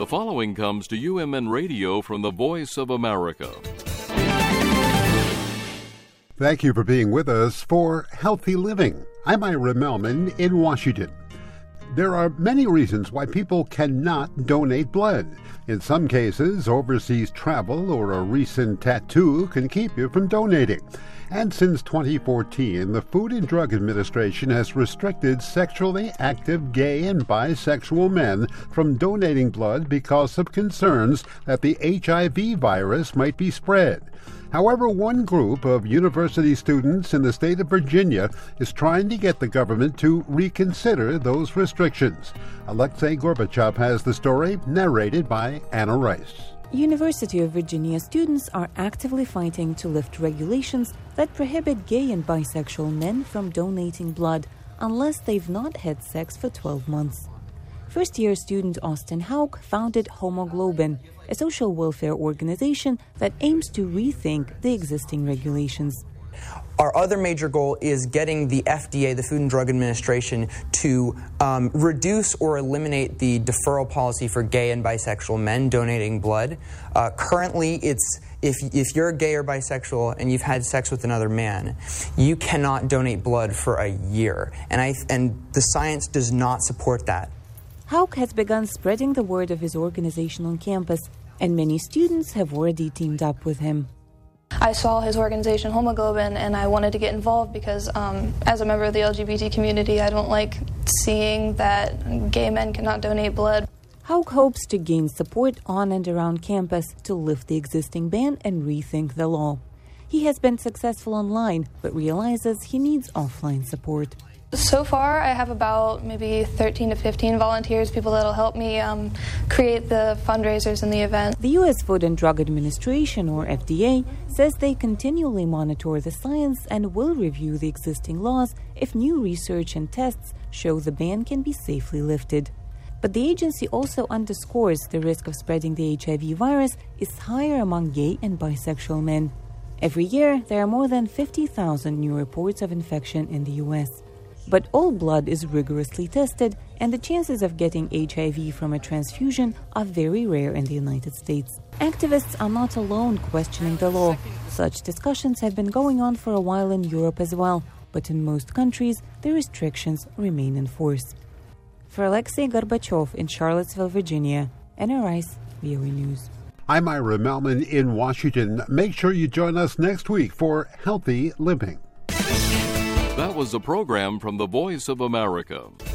The following comes to UMN Radio from the Voice of America. Thank you for being with us for Healthy Living. I'm Ira Melman in Washington. There are many reasons why people cannot donate blood. In some cases, overseas travel or a recent tattoo can keep you from donating. And since 2014, the Food and Drug Administration has restricted sexually active gay and bisexual men from donating blood because of concerns that the HIV virus might be spread. However, one group of university students in the state of Virginia is trying to get the government to reconsider those restrictions. Alexei Gorbachev has the story, narrated by Anna Rice. University of Virginia students are actively fighting to lift regulations that prohibit gay and bisexual men from donating blood unless they've not had sex for 12 months. First-year student Austin Hauk founded Homoglobin, a social welfare organization that aims to rethink the existing regulations. Our other major goal is getting the FDA, the Food and Drug Administration, to reduce or eliminate the deferral policy for gay and bisexual men donating blood. Currently, it's if you're gay or bisexual and you've had sex with another man, you cannot donate blood for a year, and the science does not support that. Hauk has begun spreading the word of his organization on campus, and many students have already teamed up with him. I saw his organization, Homoglobin, and I wanted to get involved because as a member of the LGBT community, I don't like seeing that gay men cannot donate blood. Hauk hopes to gain support on and around campus to lift the existing ban and rethink the law. He has been successful online, but realizes he needs offline support. So far, I have about maybe 13 to 15 volunteers, people that'll help me create the fundraisers and the event. The U.S. Food and Drug Administration, or FDA, says they continually monitor the science and will review the existing laws if new research and tests show the ban can be safely lifted. But the agency also underscores the risk of spreading the HIV virus is higher among gay and bisexual men. Every year, there are more than 50,000 new reports of infection in the U.S. But all blood is rigorously tested, and the chances of getting HIV from a transfusion are very rare in the United States. Activists are not alone questioning the law. Such discussions have been going on for a while in Europe as well, but in most countries, the restrictions remain in force. For Alexei Gorbachev in Charlottesville, Virginia, Anna Rice, VOA News. I'm Ira Melman in Washington. Make sure you join us next week for Healthy Living. That was a program from the Voice of America.